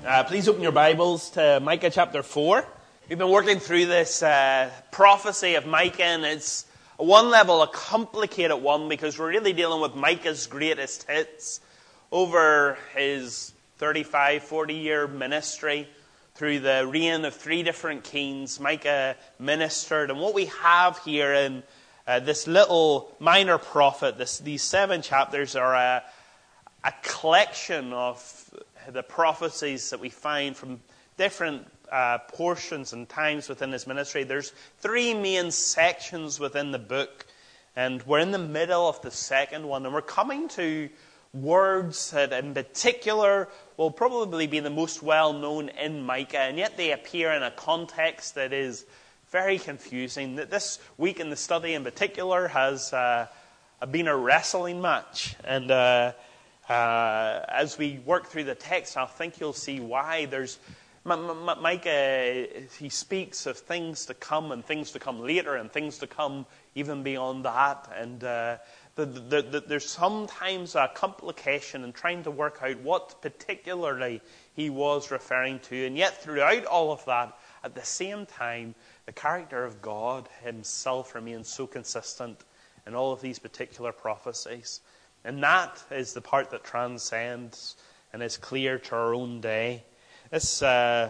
Please open your Bibles to Micah chapter 4. We've been working through this prophecy of Micah, and it's at one level a complicated one because we're really dealing with Micah's greatest hits over his 35, 40-year ministry. Through the reign of three different kings, Micah ministered. And what we have here in this little minor prophet, these 7 chapters are a collection of the prophecies that we find from different portions and times within his ministry. There's 3 main sections within the book, and we're in the middle of the second one, and we're coming to words that in particular will probably be the most well-known in Micah, and yet they appear in a context that is very confusing. This week in the study in particular has been a wrestling match, and as we work through the text, I think you'll see why. There's Micah, he speaks of things to come and things to come later and things to come even beyond that. And there's sometimes a complication in trying to work out what particularly he was referring to. And yet throughout all of that, at the same time, the character of God himself remains so consistent in all of these particular prophecies. And that is the part that transcends and is clear to our own day. This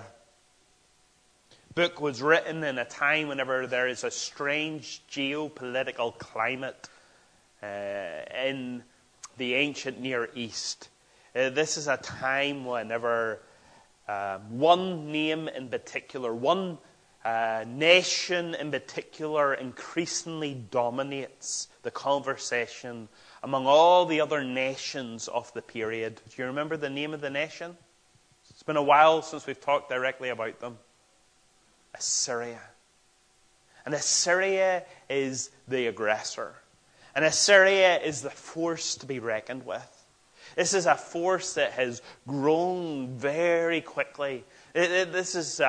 book was written in a time whenever there is a strange geopolitical climate in the ancient Near East. This is a time whenever one name in particular, one nation in particular increasingly dominates the conversation among all the other nations of the period. Do you remember the name of the nation? It's been a while since we've talked directly about them. Assyria. And Assyria is the aggressor. And Assyria is the force to be reckoned with. This is a force that has grown very quickly. This is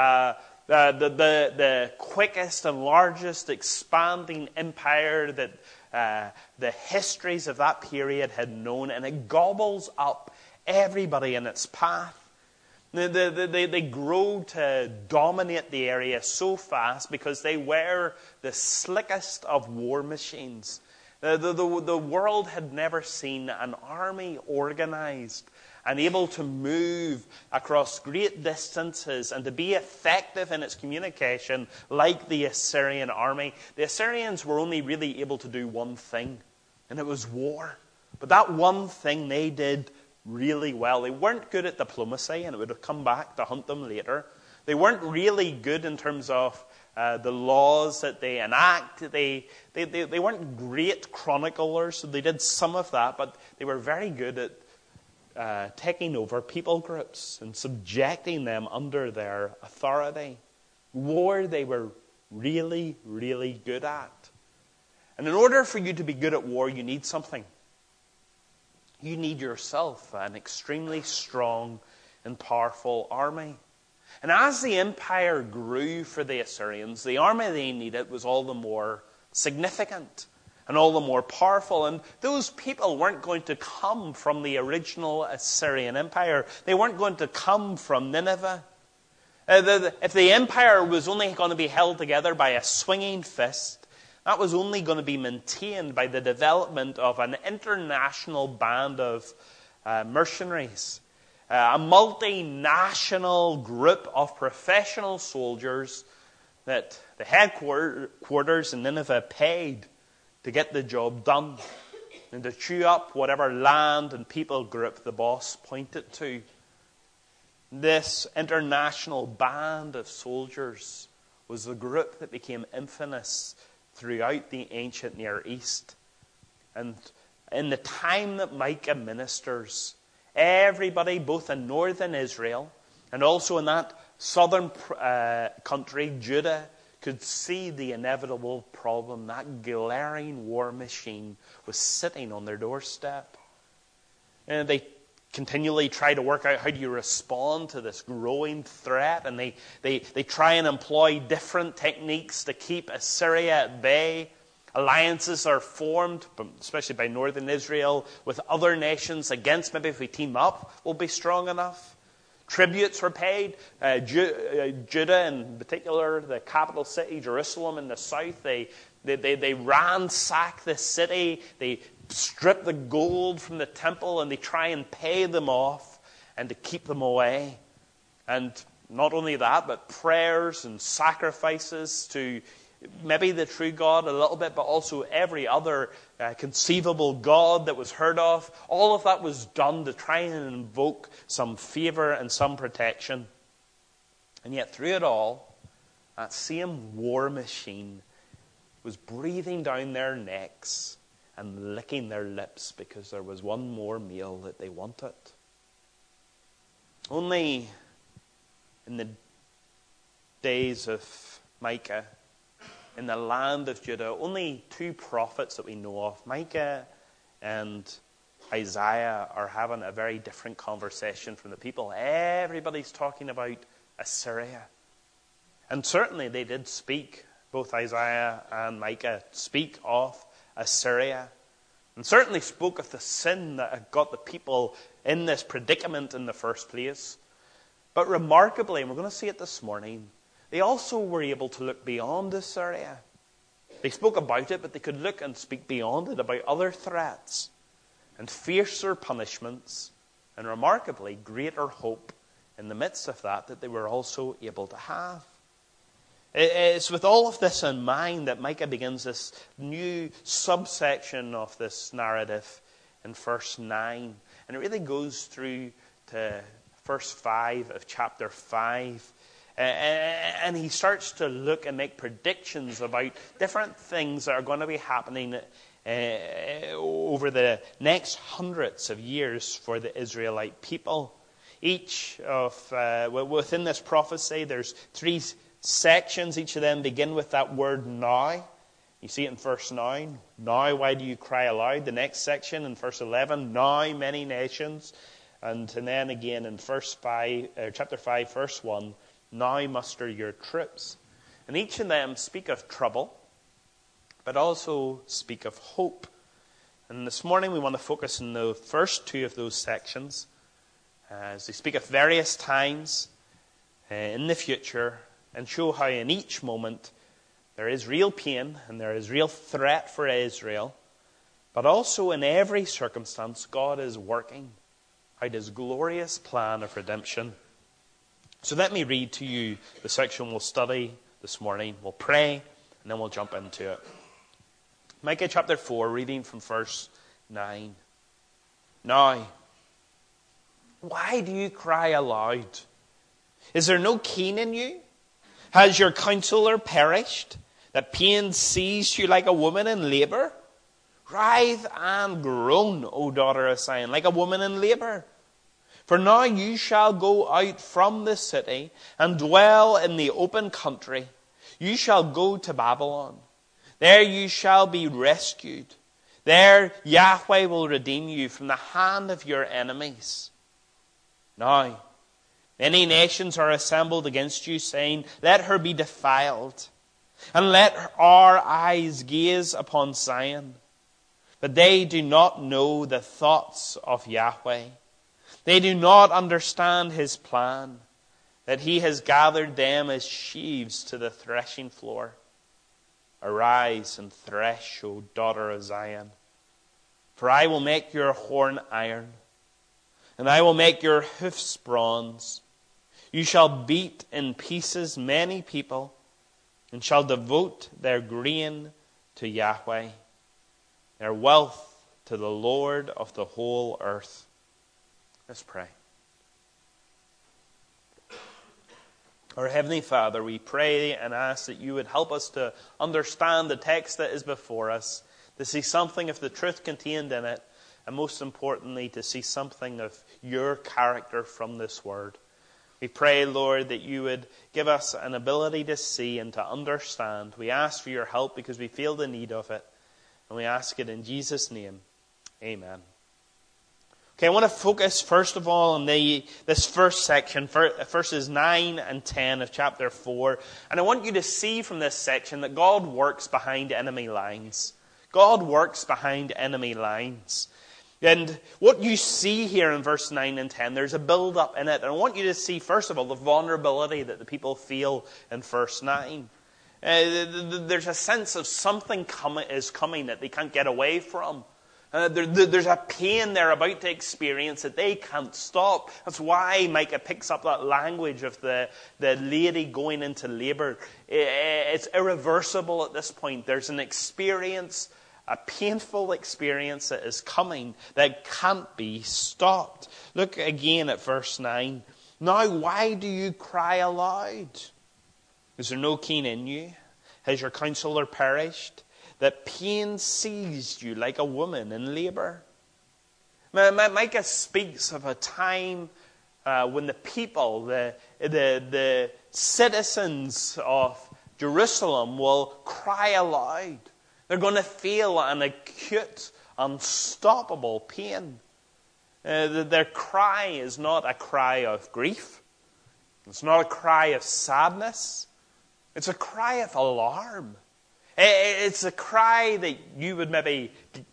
the quickest and largest expanding empire that the histories of that period had known, and it gobbles up everybody in its path. They grow to dominate the area so fast because they were the slickest of war machines. The world had never seen an army organized and able to move across great distances and to be effective in its communication like the Assyrian army. The Assyrians were only really able to do one thing, and it was war. But that one thing they did really well. They weren't good at diplomacy, and it would have come back to hunt them later. They weren't really good in terms of the laws that they enact. They weren't great chroniclers, so they did some of that, but they were very good at taking over people groups and subjecting them under their authority. War they were really, really good at. And in order for you to be good at war, you need something. You need yourself an extremely strong and powerful army. And as the empire grew for the Assyrians, the army they needed was all the more significant and all the more powerful. And those people weren't going to come from the original Assyrian Empire. They weren't going to come from Nineveh. If the empire was only going to be held together by a swinging fist, that was only going to be maintained by the development of an international band of mercenaries. A multinational group of professional soldiers that the headquarters in Nineveh paid to get the job done and to chew up whatever land and people group the boss pointed to. This international band of soldiers was the group that became infamous throughout the ancient Near East. And in the time that Micah ministers, everybody, both in northern Israel and also in that southern country, Judah, could see the inevitable problem. That glaring war machine was sitting on their doorstep. And they continually try to work out how do you respond to this growing threat. And they try and employ different techniques to keep Assyria at bay. Alliances are formed, especially by northern Israel, with other nations against maybe if we team up, we'll be strong enough. Tributes were paid. Judah, in particular, the capital city, Jerusalem in the south, they ransack the city. They strip the gold from the temple and they try and pay them off and to keep them away. And not only that, but prayers and sacrifices to maybe the true God a little bit, but also every other conceivable God that was heard of. All of that was done to try and invoke some favor and some protection. And yet through it all, that same war machine was breathing down their necks and licking their lips because there was one more meal that they wanted. Only in the days of Micah, in the land of Judah, only two prophets that we know of, Micah and Isaiah, are having a very different conversation from the people. Everybody's talking about Assyria. And certainly they did speak, both Isaiah and Micah speak of Assyria. And certainly spoke of the sin that had got the people in this predicament in the first place. But remarkably, and we're going to see it this morning, they also were able to look beyond Assyria. They spoke about it, but they could look and speak beyond it about other threats and fiercer punishments, and remarkably greater hope in the midst of that they were also able to have. It's with all of this in mind that Micah begins this new subsection of this narrative in verse 9. And it really goes through to verse 5 of chapter 5. And he starts to look and make predictions about different things that are going to be happening over the next hundreds of years for the Israelite people. Each of, within this prophecy, there's three sections. Each of them begin with that word now. You see it in verse 9. Now, why do you cry aloud? The next section in verse 11. Now, many nations. And then again in chapter 5, verse 1. Now muster your troops. And each of them speak of trouble, but also speak of hope. And this morning we want to focus on the first two of those sections, as they speak of various times in the future, and show how in each moment there is real pain and there is real threat for Israel, but also in every circumstance God is working out His glorious plan of redemption. So let me read to you the section we'll study this morning. We'll pray, and then we'll jump into it. Micah chapter 4, reading from verse 9. Now, why do you cry aloud? Is there no keen in you? Has your counselor perished, that pain seized you like a woman in labour? Writhe and groan, O daughter of Zion, like a woman in labour. For now you shall go out from the city and dwell in the open country. You shall go to Babylon. There you shall be rescued. There Yahweh will redeem you from the hand of your enemies. Now, many nations are assembled against you, saying, let her be defiled, and let our eyes gaze upon Zion. But they do not know the thoughts of Yahweh. They do not understand His plan, that He has gathered them as sheaves to the threshing floor. Arise and thresh, O daughter of Zion. For I will make your horn iron, and I will make your hoofs bronze. You shall beat in pieces many people, and shall devote their grain to Yahweh, their wealth to the Lord of the whole earth. Let's pray. Our Heavenly Father, we pray and ask that you would help us to understand the text that is before us, to see something of the truth contained in it, and most importantly, to see something of your character from this word. We pray, Lord, that you would give us an ability to see and to understand. We ask for your help because we feel the need of it, and we ask it in Jesus' name. Amen. Okay, I want to focus first of all on this first section, verses 9 and 10 of chapter 4. And I want you to see from this section that God works behind enemy lines. God works behind enemy lines. And what you see here in verse 9 and 10, there's a build-up in it. And I want you to see, first of all, the vulnerability that the people feel in verse 9. There's a sense of something is coming that they can't get away from. There's a pain they're about to experience that they can't stop. That's why Micah picks up that language of the lady going into labor. It's irreversible at this point. There's an experience, a painful experience that is coming that can't be stopped. Look again at verse 9. Now, why do you cry aloud? Is there no king in you? Has your counselor perished? That pain seized you like a woman in labor. Micah speaks of a time when the people, the citizens of Jerusalem will cry aloud. They're going to feel an acute, unstoppable pain. Their cry is not a cry of grief. It's not a cry of sadness. It's a cry of alarm. It's a cry that you would maybe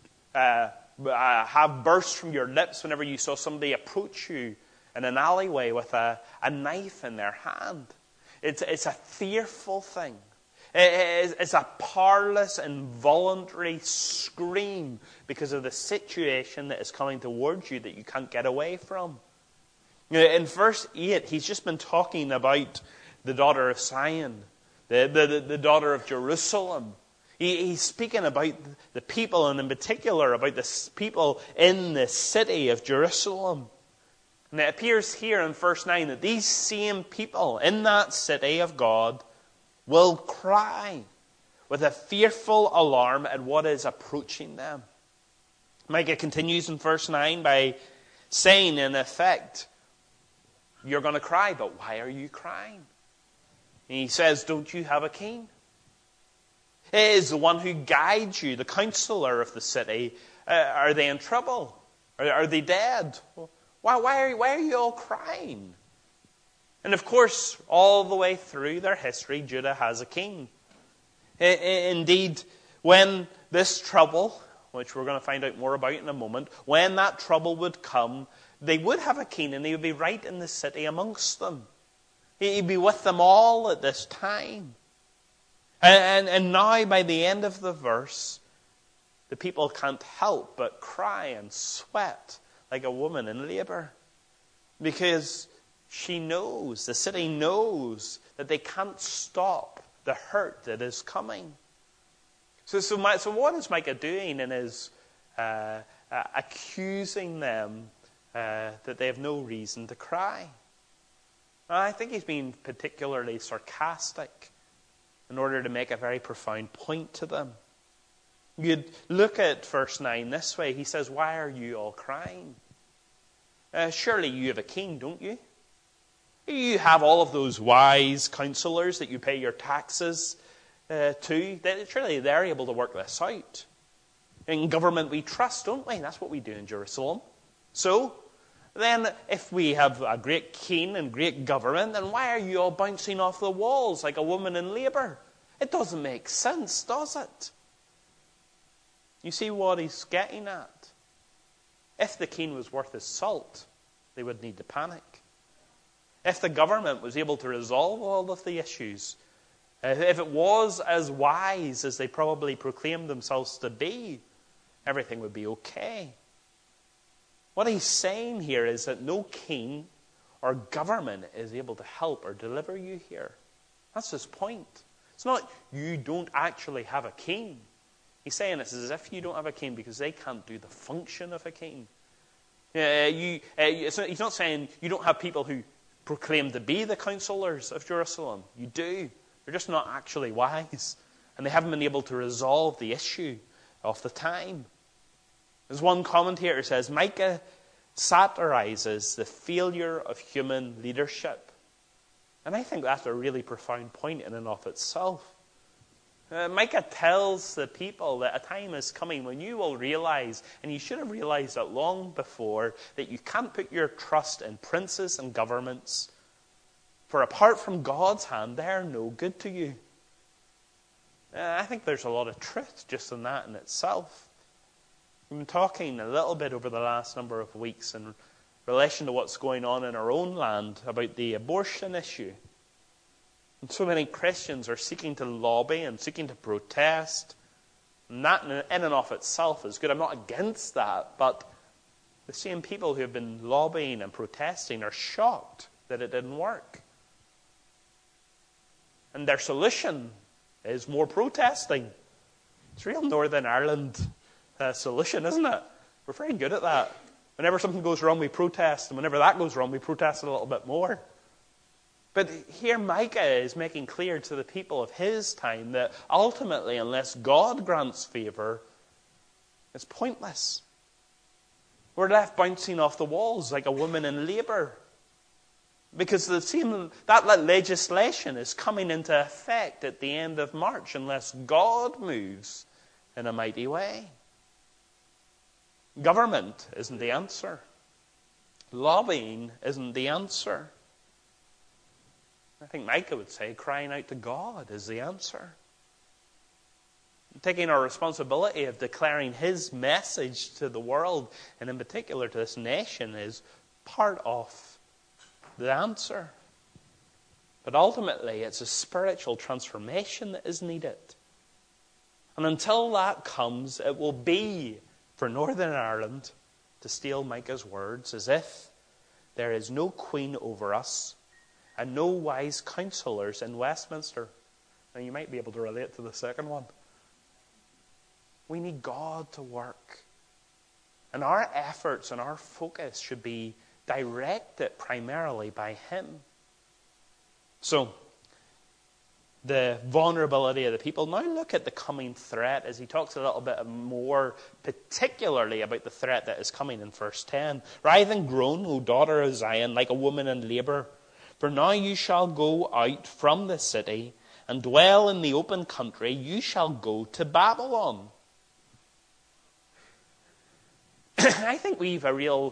have burst from your lips whenever you saw somebody approach you in an alleyway with a knife in their hand. It's a fearful thing. It's a powerless, involuntary scream because of the situation that is coming towards you that you can't get away from. In verse 8, he's just been talking about the daughter of Zion, the daughter of Jerusalem. He's speaking about the people, and in particular about the people in the city of Jerusalem. And it appears here in verse 9 that these same people in that city of God will cry with a fearful alarm at what is approaching them. Micah continues in verse 9 by saying, in effect, you're going to cry, but why are you crying? And he says, don't you have a king? It is the one who guides you, the counselor of the city. Are they in trouble? Are they dead? Why are you all crying? And of course, all the way through their history, Judah has a king. Indeed, when this trouble, which we're going to find out more about in a moment, when that trouble would come, they would have a king, and he would be right in the city amongst them. He'd be with them all at this time. And now, by the end of the verse, the people can't help but cry and sweat like a woman in labor. Because she knows, the city knows, that they can't stop the hurt that is coming. So what is Micah doing in his accusing them that they have no reason to cry? I think he's being particularly sarcastic in order to make a very profound point to them. You'd look at verse 9 this way. He says, why are you all crying? Surely you have a king, don't you? You have all of those wise counselors that you pay your taxes to. Surely they're able to work this out. In government we trust, don't we? That's what we do in Jerusalem. So, then if we have a great king and great government, then why are you all bouncing off the walls like a woman in labor? It doesn't make sense, does it? You see what he's getting at? If the king was worth his salt, they would need to panic. If the government was able to resolve all of the issues, if it was as wise as they probably proclaimed themselves to be, everything would be okay. What he's saying here is that no king or government is able to help or deliver you here. That's his point. It's not you don't actually have a king. He's saying this as if you don't have a king because they can't do the function of a king. He's not saying you don't have people who proclaim to be the counselors of Jerusalem. You do. They're just not actually wise. And they haven't been able to resolve the issue of the time. As one commentator says, Micah satirizes the failure of human leadership. And I think that's a really profound point in and of itself. Micah tells the people that a time is coming when you will realize, and you should have realized that long before, that you can't put your trust in princes and governments. For apart from God's hand, they're no good to you. I think there's a lot of truth just in that in itself. We've been talking a little bit over the last number of weeks in relation to what's going on in our own land about the abortion issue. And so many Christians are seeking to lobby and seeking to protest. And that in and of itself is good. I'm not against that. But the same people who have been lobbying and protesting are shocked that it didn't work. And their solution is more protesting. It's real Northern Ireland solution, isn't it? We're very good at that. Whenever something goes wrong, we protest. And whenever that goes wrong, we protest a little bit more. But here Micah is making clear to the people of his time that ultimately, unless God grants favor, it's pointless. We're left bouncing off the walls like a woman in labor. Because that legislation is coming into effect at the end of March unless God moves in a mighty way. Government isn't the answer. Lobbying isn't the answer. I think Micah would say crying out to God is the answer. Taking our responsibility of declaring his message to the world, and in particular to this nation, is part of the answer. But ultimately, it's a spiritual transformation that is needed. And until that comes, it will be for Northern Ireland, to steal Micah's words, as if there is no queen over us and no wise counselors in Westminster. Now, you might be able to relate to the second one. We need God to work. And our efforts and our focus should be directed primarily by him. So, the vulnerability of the people. Now look at the coming threat as he talks a little bit more particularly about the threat that is coming in verse 10. Rise and groan, O daughter of Zion, like a woman in labor. For now you shall go out from the city and dwell in the open country. You shall go to Babylon. I think we've a real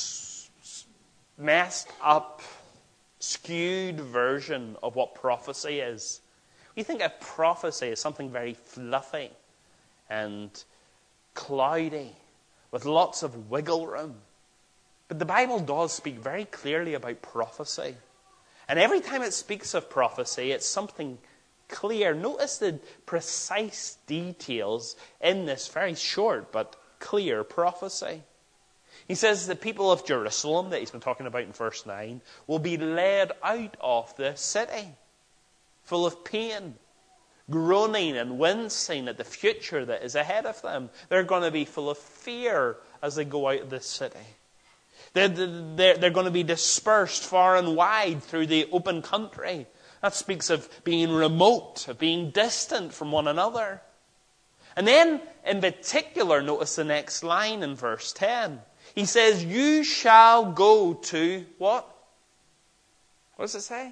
messed up, skewed version of what prophecy is. We think of prophecy as something very fluffy and cloudy with lots of wiggle room. But the Bible does speak very clearly about prophecy. And every time it speaks of prophecy, it's something clear. Notice the precise details in this very short but clear prophecy. He says the people of Jerusalem, that he's been talking about in verse 9, will be led out of the city, full of pain, groaning and wincing at the future that is ahead of them. They're going to be full of fear as they go out of the city. They're going to be dispersed far and wide through the open country. That speaks of being remote, of being distant from one another. And then, in particular, notice the next line in verse 10. He says, you shall go to what? What does it say?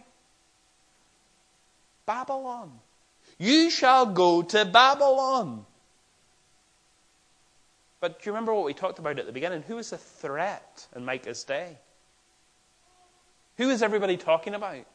Babylon. You shall go to Babylon. But do you remember what we talked about at the beginning? Who is the threat in Micah's day? Who is everybody talking about?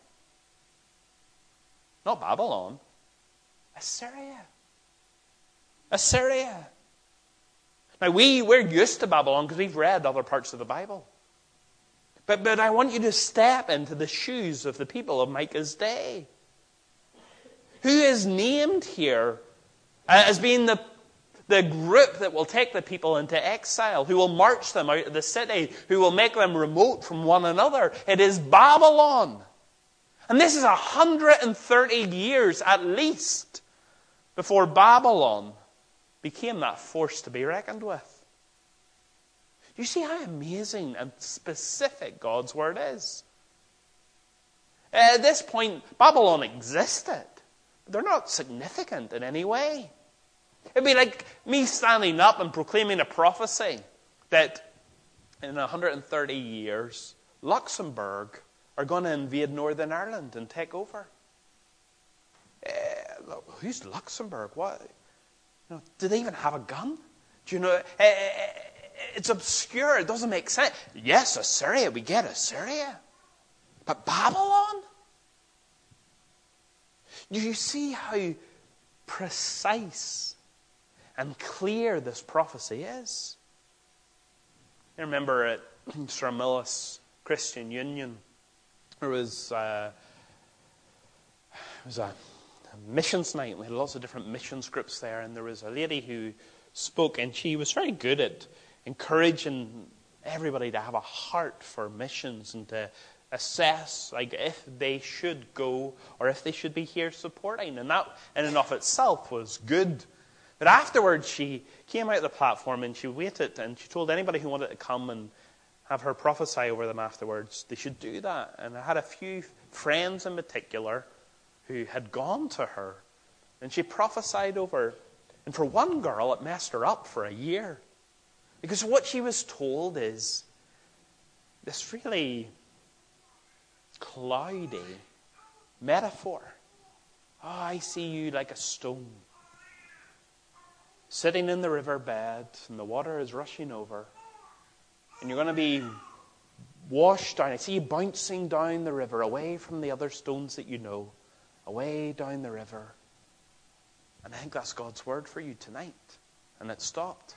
Not Babylon. Assyria. Assyria. Now, we're used to Babylon because we've read other parts of the Bible. But I want you to step into the shoes of the people of Micah's day. Who is named here as being the group that will take the people into exile, who will march them out of the city, who will make them remote from one another? It is Babylon. And this is 130 years at least before Babylon became that force to be reckoned with. Do you see how amazing and specific God's word is? At this point, Babylon existed. But they're not significant in any way. It'd be like me standing up and proclaiming a prophecy that in 130 years, Luxembourg are going to invade Northern Ireland and take over. Who's Luxembourg? What? Do they even have a gun? Do you know? It's obscure. It doesn't make sense. Yes, Assyria. We get Assyria. But Babylon? Do you see how precise and clear this prophecy is? I remember at Stramillis Christian Union, there was a missions night. We had lots of different missions groups there, and there was a lady who spoke, and she was very good at encouraging everybody to have a heart for missions and to assess if they should go or if they should be here supporting. And that in and of itself was good. But afterwards she came out of the platform and she waited and she told anybody who wanted to come and have her prophesy over them afterwards, they should do that. And I had a few friends in particular who had gone to her and she prophesied over. And for one girl, it messed her up for a year. Because what she was told is this really cloudy metaphor. Oh, I see you like a stone, sitting in the riverbed, and the water is rushing over. And you're going to be washed down. I see you bouncing down the river, away from the other stones that you know, away down the river. And I think that's God's word for you tonight. And it stopped.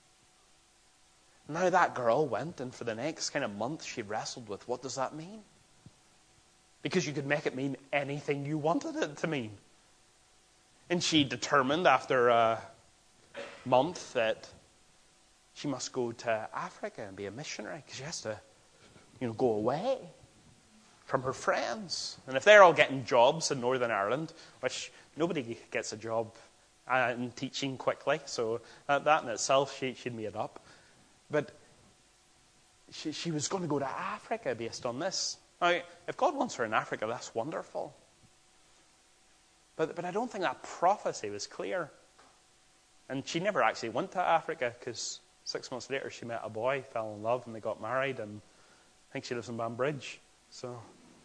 Now that girl went, and for the next kind of month, she wrestled with, what does that mean? Because you could make it mean anything you wanted it to mean. And she determined after a month that she must go to Africa and be a missionary, because she has to, go away from her friends. And if they're all getting jobs in Northern Ireland, which nobody gets a job in teaching quickly, so that in itself, she'd made up. But she was going to go to Africa based on this. Now, if God wants her in Africa, that's wonderful. But I don't think that prophecy was clear. And she never actually went to Africa, because 6 months later she met a boy, fell in love, and they got married, and I think she lives in Banbridge. So,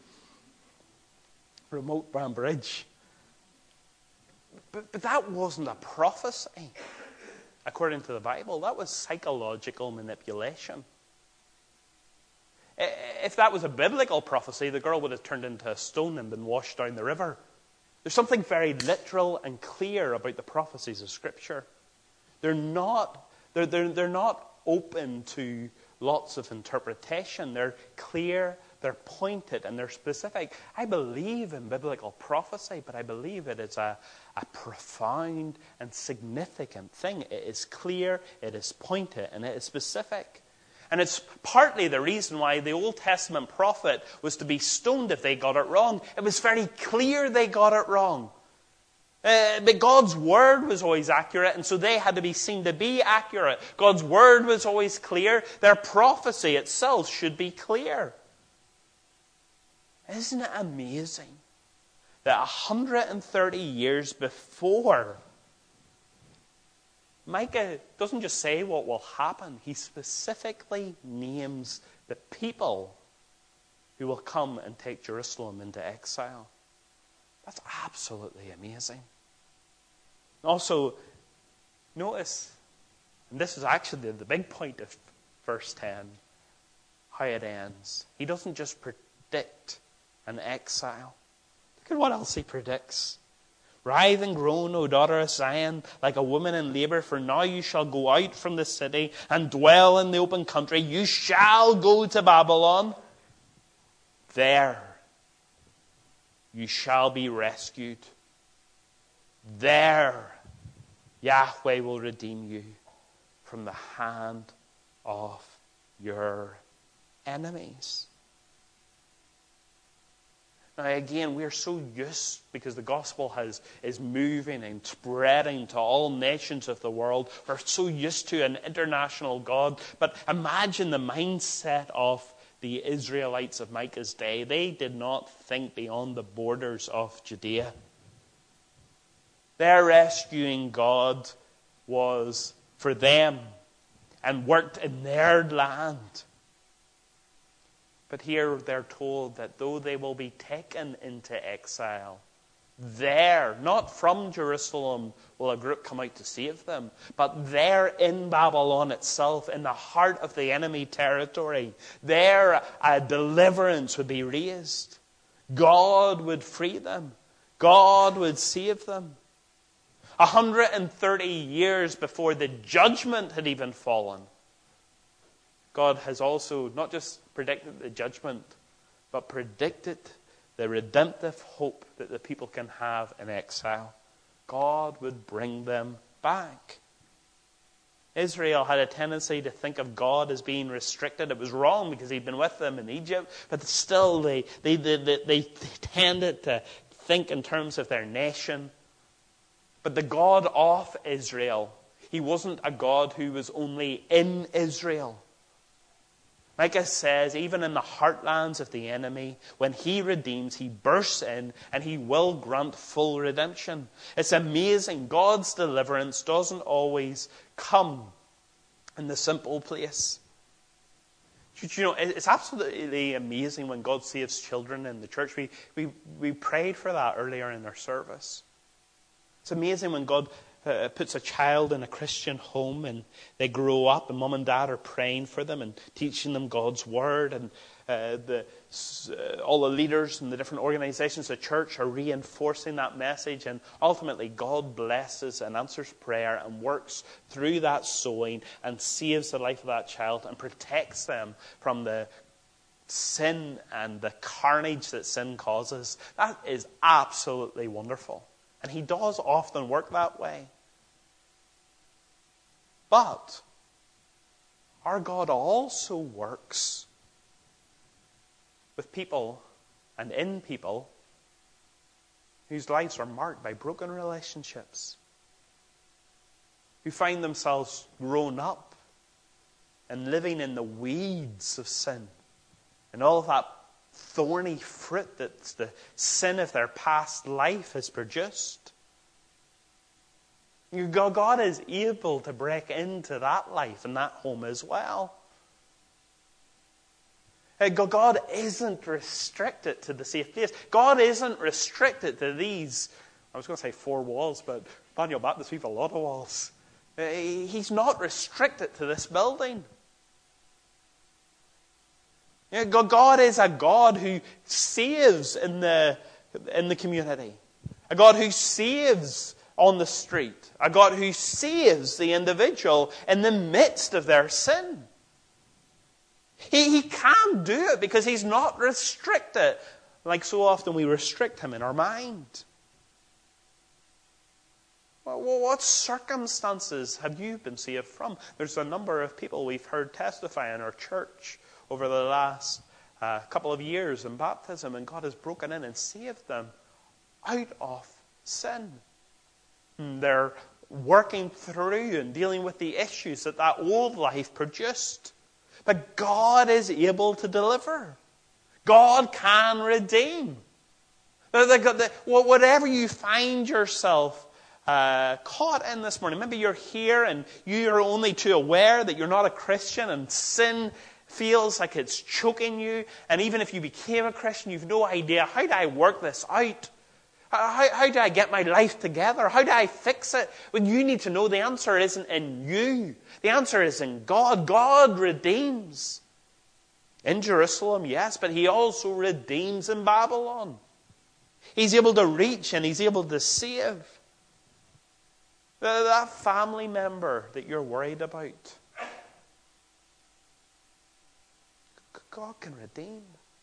remote Banbridge. But that wasn't a prophecy, according to the Bible. That was psychological manipulation. If that was a biblical prophecy, the girl would have turned into a stone and been washed down the river. There's something very literal and clear about the prophecies of Scripture. They're not open to lots of interpretation. They're clear, they're pointed, and they're specific. I believe in biblical prophecy, but I believe it is a profound and significant thing. It is clear, it is pointed, and it is specific. And it's partly the reason why the Old Testament prophet was to be stoned if they got it wrong. It was very clear they got it wrong. But God's word was always accurate, and so they had to be seen to be accurate. God's word was always clear. Their prophecy itself should be clear. Isn't it amazing that 130 years before, Micah doesn't just say what will happen. He specifically names the people who will come and take Jerusalem into exile. That's absolutely amazing. Also, notice, and this is actually the big point of verse 10, how it ends. He doesn't just predict an exile. Look at what else he predicts. Writhe and groan, O daughter of Zion, like a woman in labor, for now you shall go out from the city and dwell in the open country. You shall go to Babylon. There you shall be rescued. There Yahweh will redeem you from the hand of your enemies. Now again, we're so used, because the gospel is moving and spreading to all nations of the world. We're so used to an international God. But imagine the mindset of the Israelites of Micah's day. They did not think beyond the borders of Judea. Their rescuing God was for them and worked in their land. But here they're told that though they will be taken into exile, there, not from Jerusalem, will a group come out to save them, but there in Babylon itself, in the heart of the enemy territory, there a deliverance would be raised. God would free them. God would save them. 130 years before the judgment had even fallen, God has also not just predicted the judgment, but predicted the redemptive hope that the people can have in exile. God would bring them back. Israel had a tendency to think of God as being restricted. It was wrong because he'd been with them in Egypt, but still they tended to think in terms of their nation. But the God of Israel, he wasn't a God who was only in Israel. Micah says, even in the heartlands of the enemy, when he redeems, he bursts in and he will grant full redemption. It's amazing. God's deliverance doesn't always come in the simple place. You know, it's absolutely amazing when God saves children in the church. We prayed for that earlier in our service. It's amazing when God puts a child in a Christian home and they grow up and mum and dad are praying for them and teaching them God's word, and all the leaders and the different organizations of the church are reinforcing that message, and ultimately God blesses and answers prayer and works through that sowing and saves the life of that child and protects them from the sin and the carnage that sin causes. That is absolutely wonderful. And he does often work that way. But our God also works with people and in people whose lives are marked by broken relationships, who find themselves grown up and living in the weeds of sin and all of that thorny fruit that the sin of their past life has produced. God is able to break into that life and that home as well. God isn't restricted to the safe place. God isn't restricted to these, I was going to say 4 walls, but Daniel Baptist, we have a lot of walls. He's not restricted to this building. God is a God who saves in the community. A God who saves on the street. A God who saves the individual in the midst of their sin. He can do it because he's not restricted like so often we restrict him in our mind. Well, what circumstances have you been saved from? There's a number of people we've heard testify in our church over the last couple of years in baptism, and God has broken in and saved them out of sin. They're working through and dealing with the issues that old life produced. But God is able to deliver. God can redeem. Whatever you find yourself caught in this morning, maybe you're here and you're only too aware that you're not a Christian and sin feels like it's choking you. And even if you became a Christian, you've no idea, how do I work this out? How do I get my life together? How do I fix it? Well, you need to know the answer isn't in you. The answer is in God. God redeems. In Jerusalem, yes, but he also redeems in Babylon. He's able to reach and he's able to save. That family member that you're worried about, God can redeem.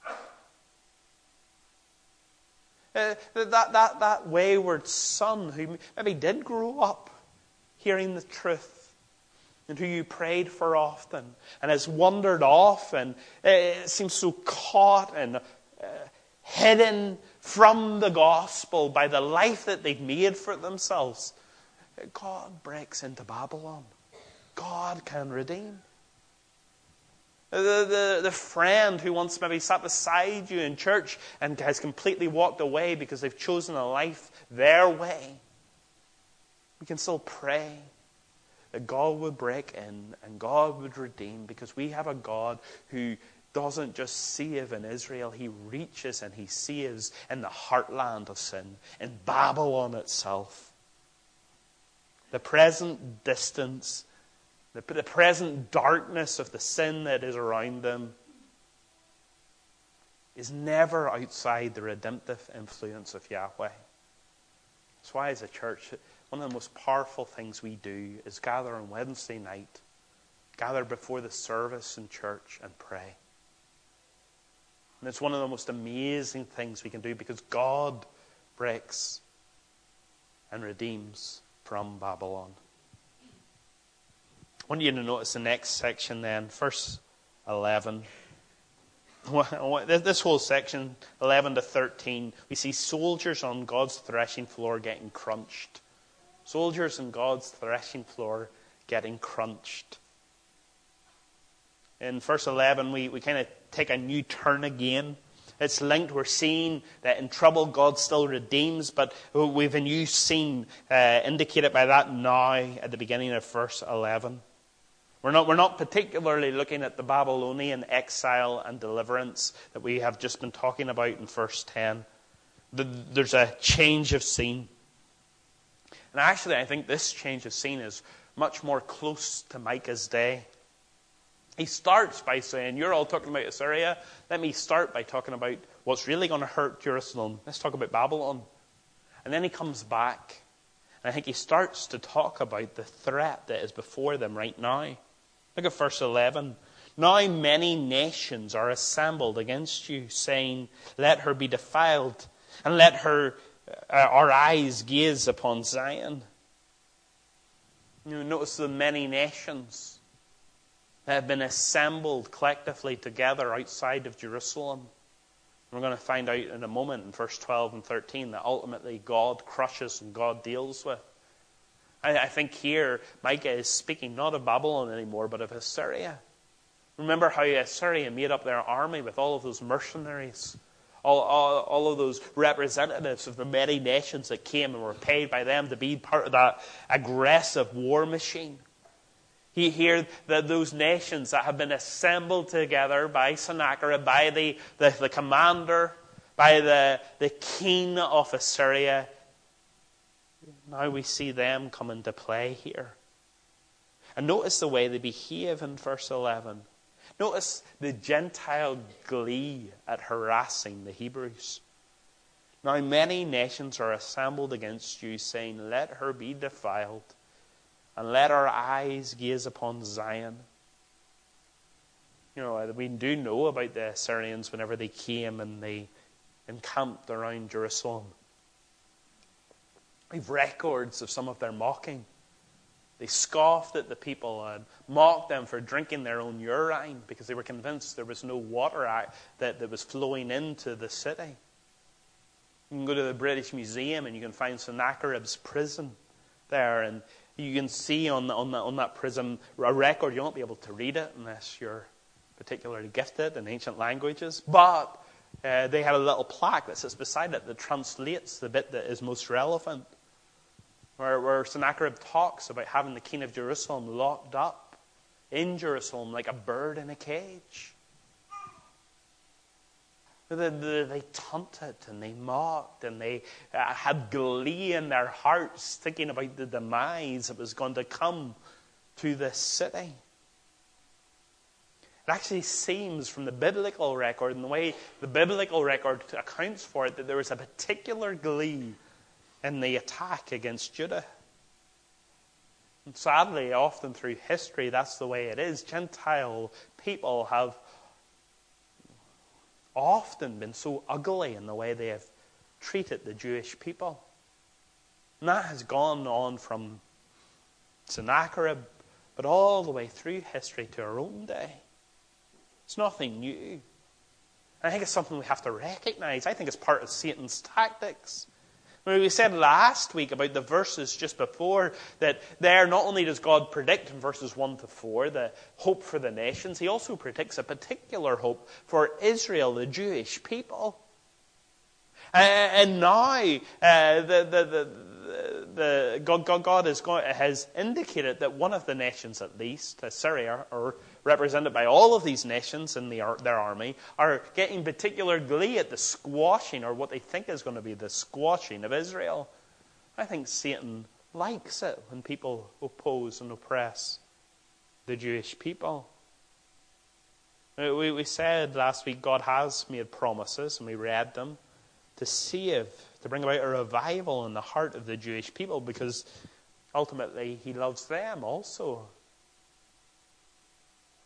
That wayward son who maybe did grow up hearing the truth and who you prayed for often and has wandered off and seems so caught and hidden from the gospel by the life that they've made for themselves. God breaks into Babylon. God can redeem. The friend who once maybe sat beside you in church and has completely walked away because they've chosen a life their way. We can still pray that God would break in and God would redeem, because we have a God who doesn't just save in Israel. He reaches and he saves in the heartland of sin, in Babylon itself. The present distance, the present darkness of the sin that is around them is never outside the redemptive influence of Yahweh. That's why as a church, one of the most powerful things we do is gather on Wednesday night, gather before the service in church and pray. And it's one of the most amazing things we can do because God breaks and redeems from Babylon. I want you to notice the next section then, verse 11. This whole section, 11 to 13, we see soldiers on God's threshing floor getting crunched. Soldiers on God's threshing floor getting crunched. In verse 11, we kind of take a new turn again. It's linked. We're seeing that in trouble God still redeems, but we've a new scene indicated by that now at the beginning of verse 11. We're not particularly looking at the Babylonian exile and deliverance that we have just been talking about in verse 10. There's a change of scene. And actually, I think this change of scene is much more close to Micah's day. He starts by saying, you're all talking about Assyria. Let me start by talking about what's really going to hurt Jerusalem. Let's talk about Babylon. And then he comes back. And I think he starts to talk about the threat that is before them right now. Look at verse 11. Now many nations are assembled against you, saying, let her be defiled, and let our eyes gaze upon Zion. You notice the many nations that have been assembled collectively together outside of Jerusalem. We're going to find out in a moment in verse 12 and 13 that ultimately God crushes and God deals with. I think here Micah is speaking not of Babylon anymore, but of Assyria. Remember how Assyria made up their army with all of those mercenaries, all of those representatives of the many nations that came and were paid by them to be part of that aggressive war machine. Here, that those nations that have been assembled together by Sennacherib, by the commander, by the king of Assyria, now we see them come into play here. And notice the way they behave in verse 11. Notice the Gentile glee at harassing the Hebrews. Now many nations are assembled against you, saying, let her be defiled, and let our eyes gaze upon Zion. You know, we do know about the Assyrians whenever they came and they encamped around Jerusalem. We have records of some of their mocking. They scoffed at the people and mocked them for drinking their own urine because they were convinced there was no water that was flowing into the city. You can go to the British Museum and you can find Sennacherib's prison there, and you can see on that prison a record. You won't be able to read it unless you're particularly gifted in ancient languages. But they have a little plaque that sits beside it that translates the bit that is most relevant, where Sennacherib talks about having the king of Jerusalem locked up in Jerusalem like a bird in a cage. They taunted and they mocked and they had glee in their hearts thinking about the demise that was going to come to this city. It actually seems from the biblical record and the way the biblical record accounts for it that there was a particular glee in the attack against Judah. And sadly, often through history, that's the way it is. Gentile people have often been so ugly in the way they have treated the Jewish people. And that has gone on from Sennacherib, but all the way through history to our own day. It's nothing new. I think it's something we have to recognize. I think it's part of Satan's tactics. We said last week about the verses just before that there not only does God predict in verses 1 to 4 the hope for the nations, he also predicts a particular hope for Israel, the Jewish people. And now God has indicated that one of the nations, at least, Assyria, or represented by all of these nations in their army, are getting particular glee at the squashing, or what they think is going to be the squashing of Israel. I think Satan likes it when people oppose and oppress the Jewish people. We said last week God has made promises, and we read them, to save, to bring about a revival in the heart of the Jewish people, because ultimately he loves them also.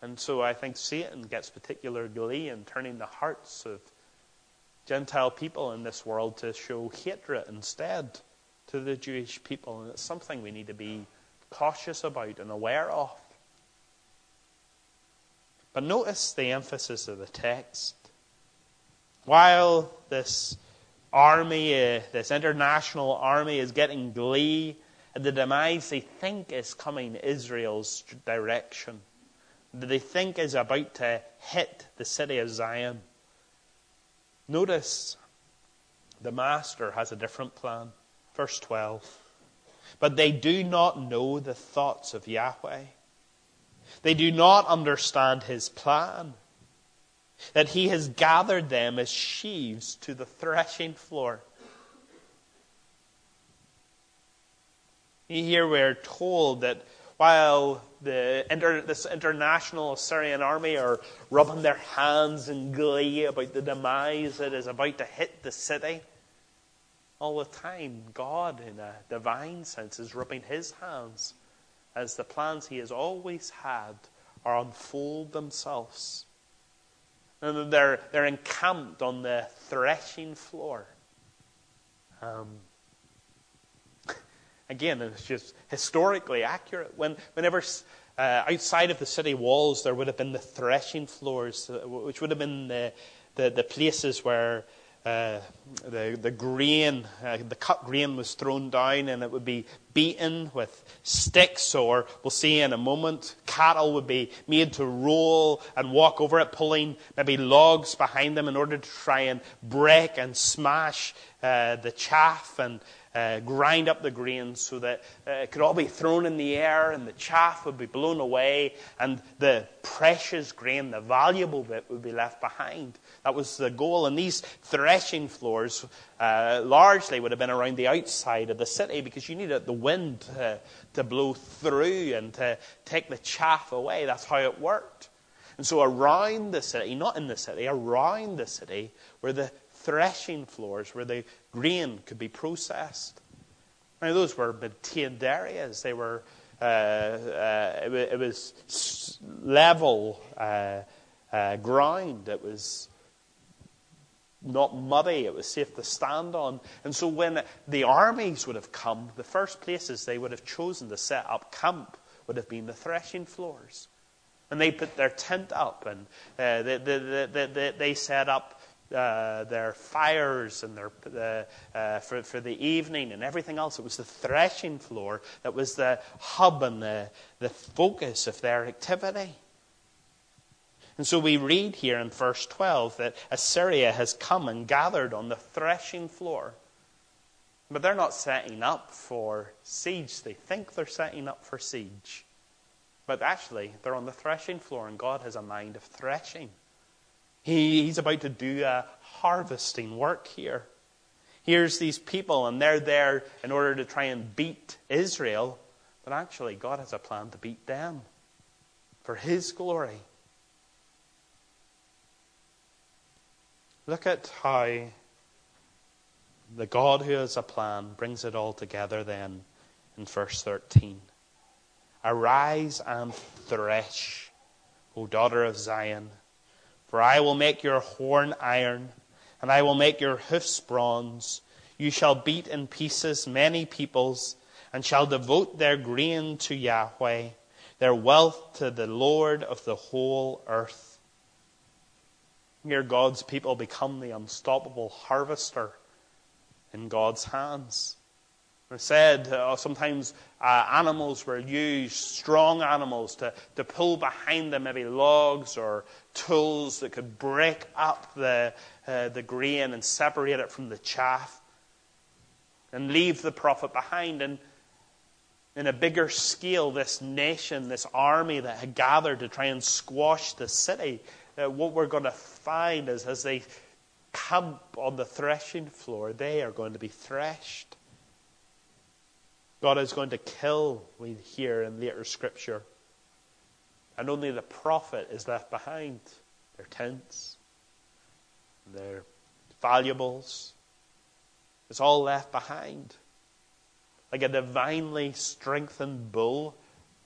And so I think Satan gets particular glee in turning the hearts of Gentile people in this world to show hatred instead to the Jewish people. And it's something we need to be cautious about and aware of. But notice the emphasis of the text. While this army, this international army is getting glee at the demise they think is coming Israel's direction, that they think is about to hit the city of Zion, notice the master has a different plan. Verse 12. But they do not know the thoughts of Yahweh. They do not understand his plan, that he has gathered them as sheaves to the threshing floor. Here we're told that while this international Assyrian army are rubbing their hands in glee about the demise that is about to hit the city, all the time God, in a divine sense, is rubbing his hands as the plans he has always had are unfold themselves. And they're encamped on the threshing floor. Again, it's just historically accurate. Whenever outside of the city walls there would have been the threshing floors, which would have been the places where the grain, the cut grain was thrown down, and it would be beaten with sticks, or we'll see in a moment, cattle would be made to roll and walk over it, pulling maybe logs behind them in order to try and break and smash the chaff and grind up the grain so that it could all be thrown in the air and the chaff would be blown away and the precious grain, the valuable bit, would be left behind. That was the goal. And these threshing floors largely would have been around the outside of the city because you needed the wind to blow through and to take the chaff away. That's how it worked. And so around the city, not in the city, around the city were the threshing floors where the grain could be processed. Now those were maintained areas. They were it was level ground. It was not muddy. It was safe to stand on. And so when the armies would have come, the first places they would have chosen to set up camp would have been the threshing floors. And they put their tent up, and they set up their fires and for the evening and everything else. It was the threshing floor that was the hub and the focus of their activity. And so we read here in verse 12 that Assyria has come and gathered on the threshing floor. But they're not setting up for siege. They think they're setting up for siege. But actually, they're on the threshing floor, and God has a mind of threshing. He's about to do a harvesting work here. Here's these people, and they're there in order to try and beat Israel. But actually, God has a plan to beat them for his glory. Look at how the God who has a plan brings it all together then in verse 13. Arise and thresh, O daughter of Zion, for I will make your horn iron, and I will make your hoofs bronze. You shall beat in pieces many peoples, and shall devote their grain to Yahweh, their wealth to the Lord of the whole earth. Here God's people become the unstoppable harvester in God's hands. I said sometimes animals were used, strong animals, to pull behind them maybe logs or tools that could break up the grain and separate it from the chaff and leave the prophet behind. And in a bigger scale, this nation, this army that had gathered to try and squash the city, what we're going to find is as they camp on the threshing floor, they are going to be threshed. God is going to kill, we hear in later scripture. And only the prophet is left behind. Their tents, their valuables. It's all left behind. Like a divinely strengthened bull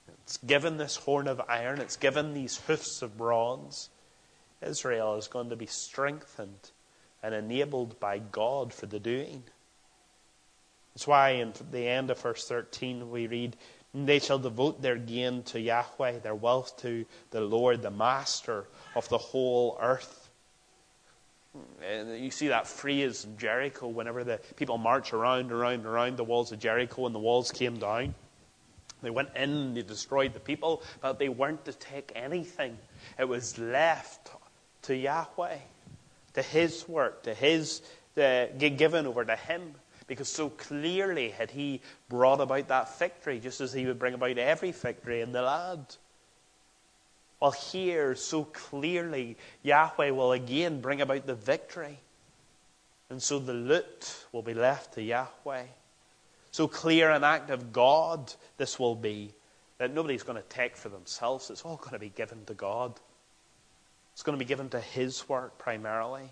It's given this horn of iron. It's given these hoofs of bronze. Israel is going to be strengthened and enabled by God for the doing. That's why in the end of verse 13 we read, they shall devote their gain to Yahweh, their wealth to the Lord, the Master of the whole earth. And you see that phrase in Jericho whenever the people march around the walls of Jericho and the walls came down. They went in, they destroyed the people, but they weren't to take anything. It was left to Yahweh, to His work, to His, given over to Him. Because so clearly had He brought about that victory, just as He would bring about every victory in the land. Well, here, so clearly, Yahweh will again bring about the victory. And so the loot will be left to Yahweh. So clear an act of God this will be, that nobody's going to take for themselves. It's all going to be given to God. It's going to be given to His work primarily.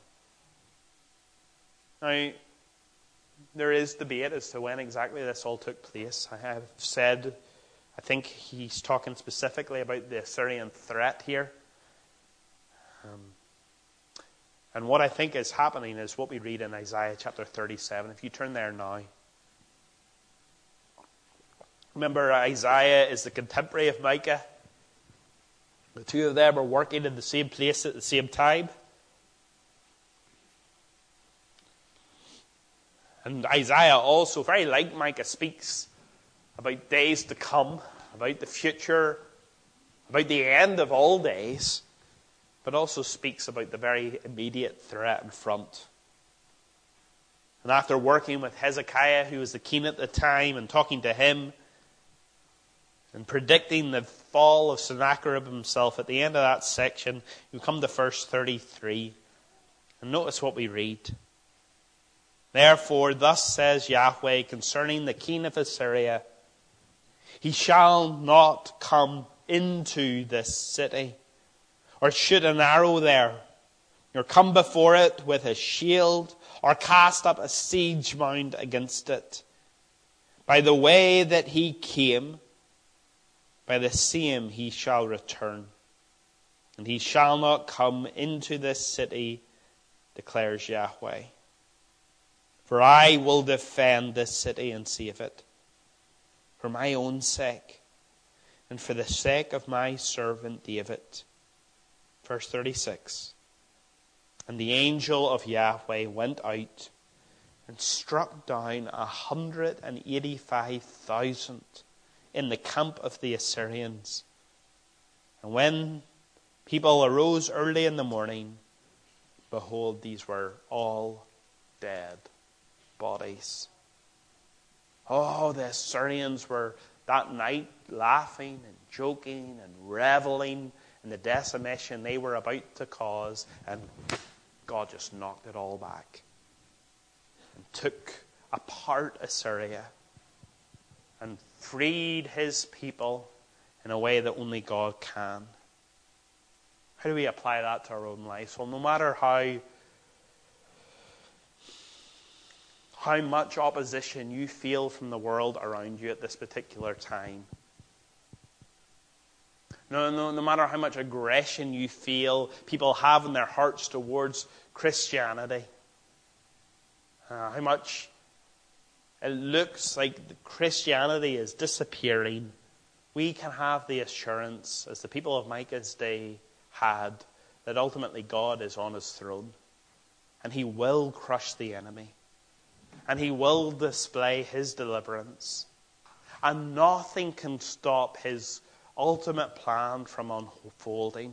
Now, there is debate as to when exactly this all took place. I have said, I think he's talking specifically about the Assyrian threat here. And what I think is happening is what we read in Isaiah chapter 37. If you turn there now. Remember, Isaiah is the contemporary of Micah. The two of them are working in the same place at the same time. And Isaiah also, very like Micah, speaks about days to come, about the future, about the end of all days, but also speaks about the very immediate threat in front. And after working with Hezekiah, who was the king at the time, and talking to him, and predicting the fall of Sennacherib himself, at the end of that section, you come to verse 33. And notice what we read. Therefore, thus says Yahweh concerning the king of Assyria, he shall not come into this city, or shoot an arrow there, nor come before it with a shield, or cast up a siege mound against it. By the way that he came, by the same he shall return. And he shall not come into this city, declares Yahweh. For I will defend this city and save it, for my own sake, and for the sake of my servant David. Verse 36. And the angel of Yahweh went out and struck down 185,000 in the camp of the Assyrians. And when people arose early in the morning, behold, these were all dead bodies. Oh, the Assyrians were that night laughing and joking and reveling in the decimation they were about to cause, and God just knocked it all back and took apart Assyria and freed His people in a way that only God can. How do we apply that to our own lives? Well, no matter how much opposition you feel from the world around you at this particular time, no matter how much aggression you feel people have in their hearts towards Christianity, how much it looks like Christianity is disappearing, we can have the assurance, as the people of Micah's day had, that ultimately God is on His throne, and He will crush the enemy, and He will display His deliverance, and nothing can stop His ultimate plan from unfolding.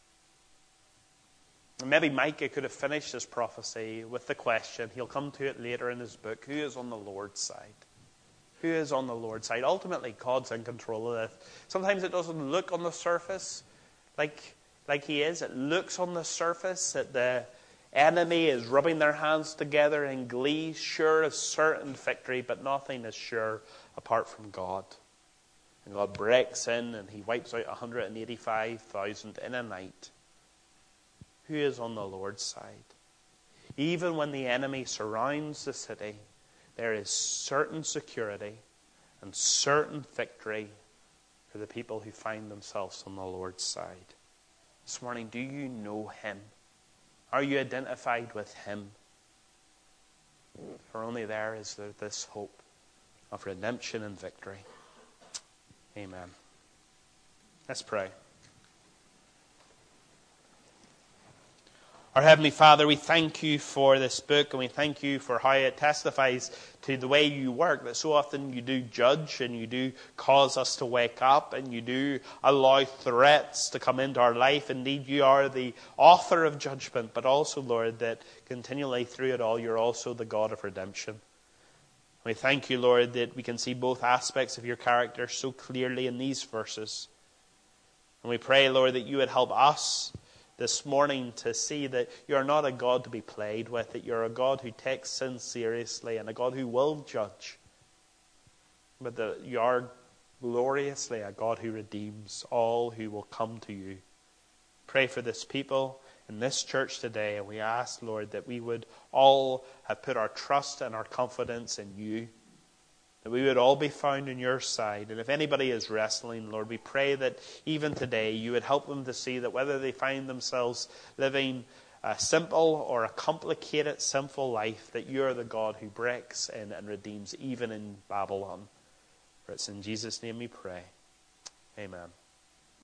And maybe Micah could have finished his prophecy with the question, he'll come to it later in his book, who is on the Lord's side? Who is on the Lord's side? Ultimately, God's in control of this. Sometimes it doesn't look on the surface like He is. It looks on the surface that the enemy is rubbing their hands together in glee, sure of certain victory, but nothing is sure apart from God. And God breaks in and He wipes out 185,000 in a night. Who is on the Lord's side? Even when the enemy surrounds the city, there is certain security and certain victory for the people who find themselves on the Lord's side. This morning, do you know him? Are you identified with him? For only there is there this hope of redemption and victory. Amen. Let's pray. Our Heavenly Father, we thank you for this book, and we thank you for how it testifies to the way you work, that so often you do judge and you do cause us to wake up and you do allow threats to come into our life. Indeed, you are the author of judgment, but also, Lord, that continually through it all, you're also the God of redemption. We thank you, Lord, that we can see both aspects of your character so clearly in these verses. And we pray, Lord, that you would help us this morning to see that you're not a God to be played with, that you're a God who takes sin seriously and a God who will judge, but that you are gloriously a God who redeems all who will come to you. Pray for this people in this church today, and we ask, Lord, that we would all have put our trust and our confidence in you, that we would all be found on your side. And if anybody is wrestling, Lord, we pray that even today you would help them to see that whether they find themselves living a simple or a complicated, sinful life, that you are the God who breaks in and redeems even in Babylon. For it's in Jesus' name we pray. Amen.